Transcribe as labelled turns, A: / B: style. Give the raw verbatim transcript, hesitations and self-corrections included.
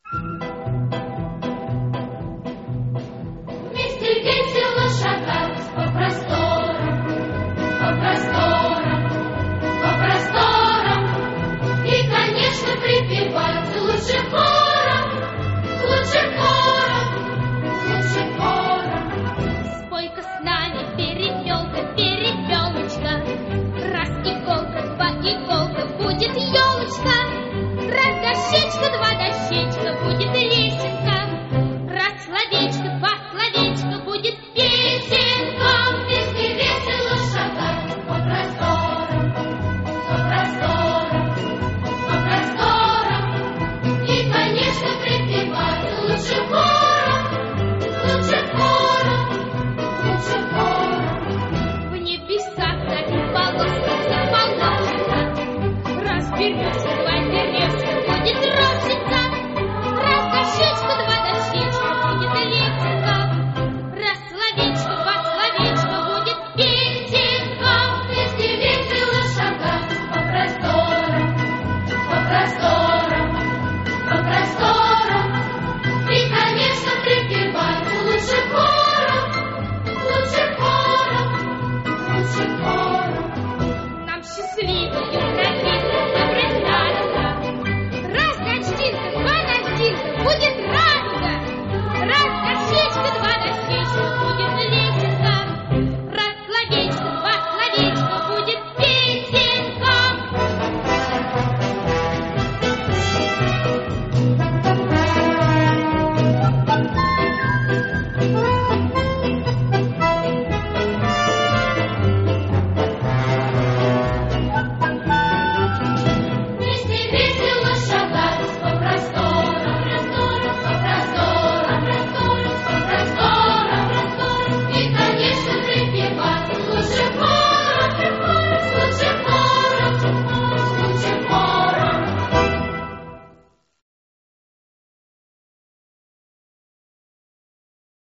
A: Вместе весело шагать по просторам, по просторам, по просторам. И, конечно, припевать лучше хором, лучше хором, лучше хором.
B: Спой-ка с нами, перепелка, перепелочка. Раз иголка, два иголка, будет елочка. Раз горшечка, два